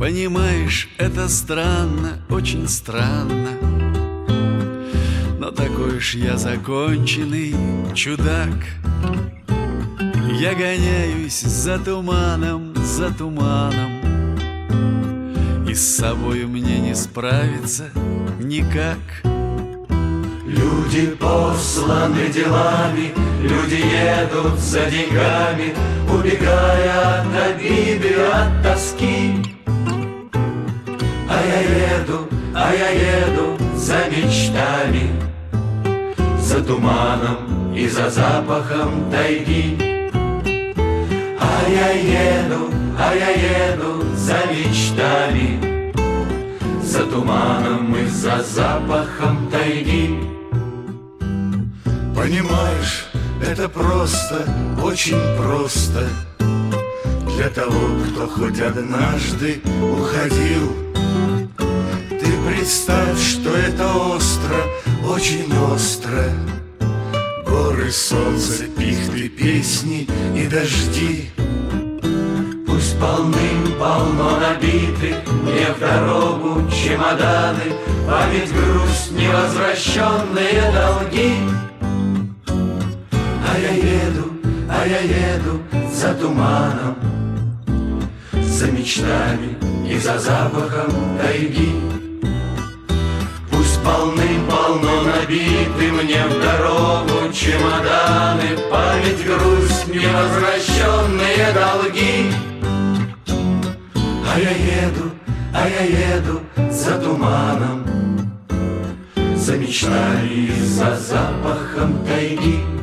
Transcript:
Понимаешь, это странно, очень странно, но такой уж я законченный чудак. Я гоняюсь за туманом, и с собою мне не справиться никак. Люди посланы делами, люди едут за деньгами, убегая от обиды, от тоски. А я еду за мечтами, за туманом и за запахом тайги. А я еду за мечтами, за туманом и за запахом тайги. Понимаешь, это просто, очень просто для того, кто хоть однажды уходил. Ты представь, что это остро, очень остро. Горы, солнце, пихты, песни и дожди. Пусть полным-полно набиты мне в дорогу чемоданы, память, грусть, невозвращенные долги. А я еду за туманом, за мечтами и за запахом тайги. Пусть полным-полно набиты мне в дорогу чемоданы, память, грусть, невозвращенные долги. А я еду за туманом, за мечтами и за запахом тайги.